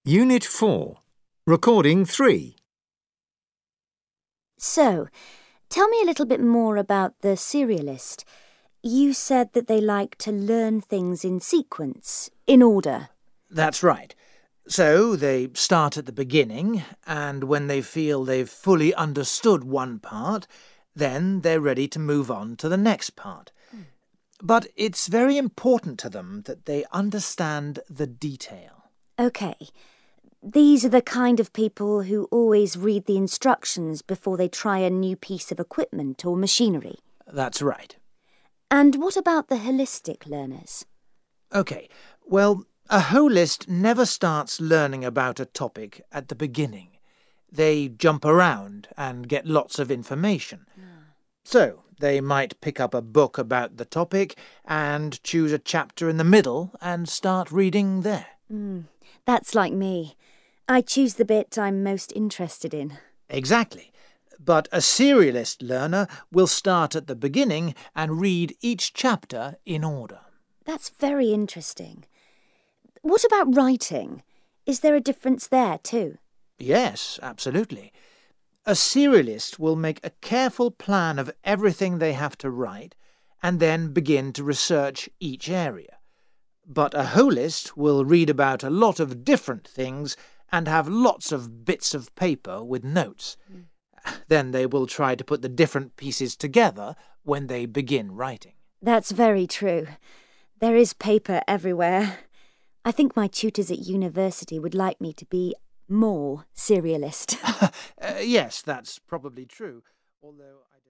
Unit 4. Recording 3. So, tell me a little bit more about the serialist. You said that they like to learn things in sequence, in order. That's right. So they start at the beginning, and when they feel they've fully understood one part, then they're ready to move on to the next part. But it's very important to them that they understand the detail. OK. These are the kind of people who always read the instructions before they try a new piece of equipment or machinery. That's right. And what about the holistic learners? OK, well, a holist never starts learning about a topic at the beginning. They jump around and get lots of information. So they might pick up a book about the topic and choose a chapter in the middle and start reading there. That's like me. I choose the bit I'm most interested in. Exactly. But a serialist learner will start at the beginning and read each chapter in order. That's very interesting. What about writing? Is there a difference there too? Yes, absolutely. A serialist will make a careful plan of everything they have to write and then begin to research each area. But a holist will read about a lot of different things and have lots of bits of paper with notes. Then they will try to put the different pieces together when they begin writing. That's very true. There is paper everywhere. I think my tutors at university would like me to be more serialist. Yes, that's probably true, although I